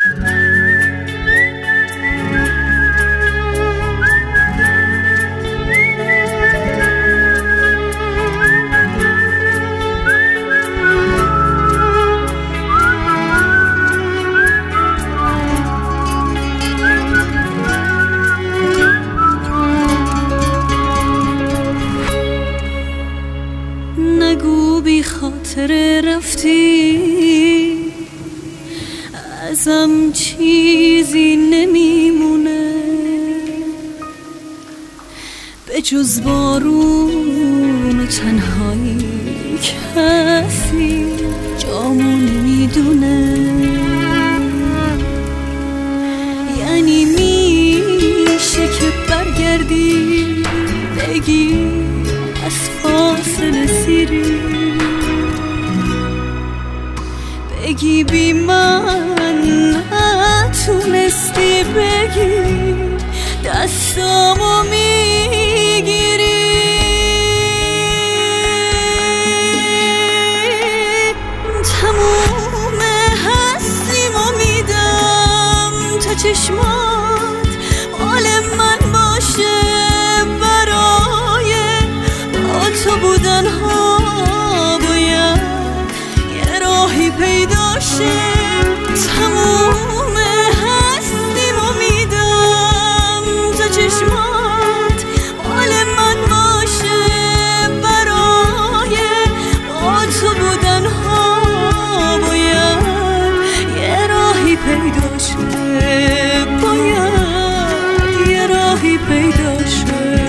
نگو بی خاطر رفتی، ازم چیزی نمیمونه به جز بارون و تنهایی. کسی جامو نمیدونه، یعنی میشه که برگردی بگی از فاصله سیری، بگی بی من نتونستی، بگی دستامو میگیری. تموم هستیمو میدم تا چشمات مال من باشه، برای با تو بودن ها باید یه راهی پیدا شه. تموم هستیمو میدم تا چشمات مال من باشه، برای با تو بودن ها باید یه راهی پیدا شه، باید یه راهی پیدا شه.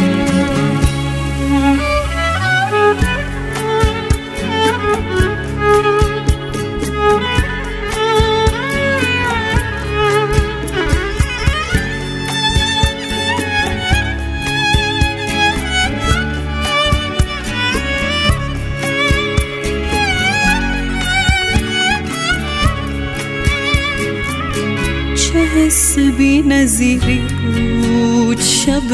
چه حس بی نظیری بود شب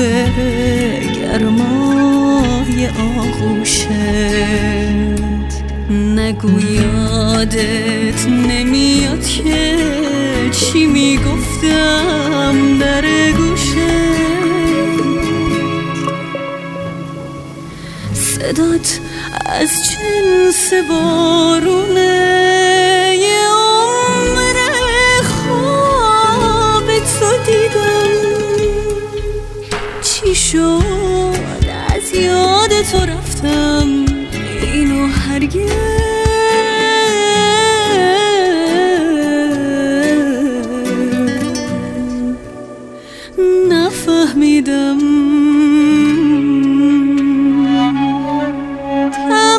گرمای آغوشت، نگو یادت نمیاد که چی میگفتم در گوشت. صدات از جنس بارونه، یه عمر خواب تو دیدم. چی شد از یاد تو رفتم، اینو هرگز نفهمیدم.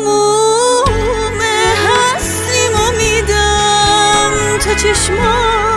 تموم هستیمو میدم تا چشمات